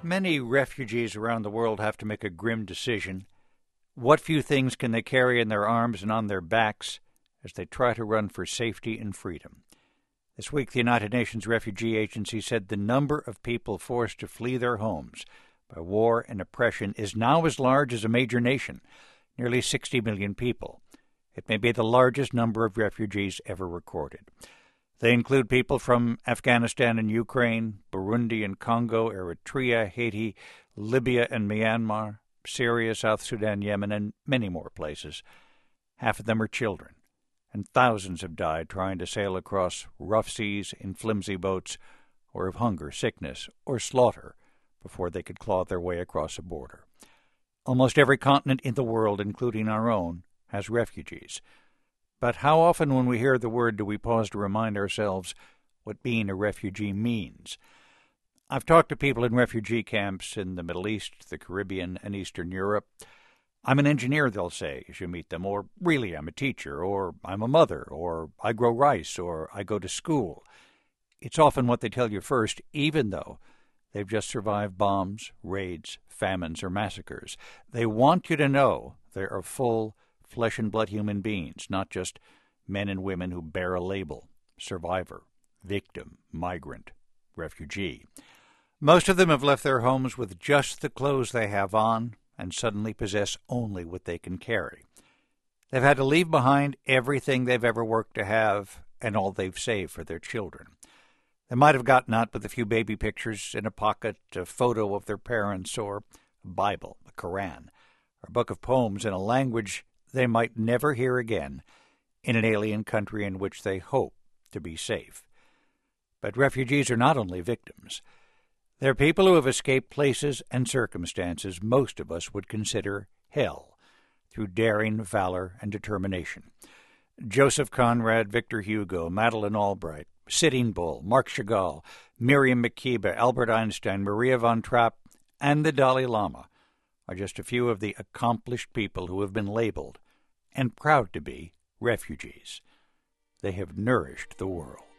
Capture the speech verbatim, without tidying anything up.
Many refugees around the world have to make a grim decision. What few things can they carry in their arms and on their backs as they try to run for safety and freedom? This week, the United Nations Refugee Agency said the number of people forced to flee their homes by war and oppression is now as large as a major nation, nearly sixty million people. It may be the largest number of refugees ever recorded. They include people from Afghanistan and Ukraine, Burundi and Congo, Eritrea, Haiti, Libya and Myanmar, Syria, South Sudan, Yemen, and many more places. Half of them are children, and thousands have died trying to sail across rough seas in flimsy boats, or of hunger, sickness, or slaughter before they could claw their way across a border. Almost every continent in the world, including our own, has refugees. But how often when we hear the word do we pause to remind ourselves what being a refugee means? I've talked to people in refugee camps in the Middle East, the Caribbean, and Eastern Europe. I'm an engineer, they'll say, as you meet them, or really I'm a teacher, or I'm a mother, or I grow rice, or I go to school. It's often what they tell you first, even though they've just survived bombs, raids, famines, or massacres. They want you to know they are full, flesh-and-blood human beings, not just men and women who bear a label: survivor, victim, migrant, refugee. Most of them have left their homes with just the clothes they have on and suddenly possess only what they can carry. They've had to leave behind everything they've ever worked to have and all they've saved for their children. They might have gotten out with a few baby pictures in a pocket, a photo of their parents, or a Bible, the Koran, or a book of poems in a language they might never hear again in an alien country in which they hope to be safe. But refugees are not only victims. They're people who have escaped places and circumstances most of us would consider hell through daring, valor, and determination. Joseph Conrad, Victor Hugo, Madeleine Albright, Sitting Bull, Marc Chagall, Miriam Makeba, Albert Einstein, Maria von Trapp, and the Dalai Lama are just a few of the accomplished people who have been labeled, and proud to be, refugees. They have nourished the world.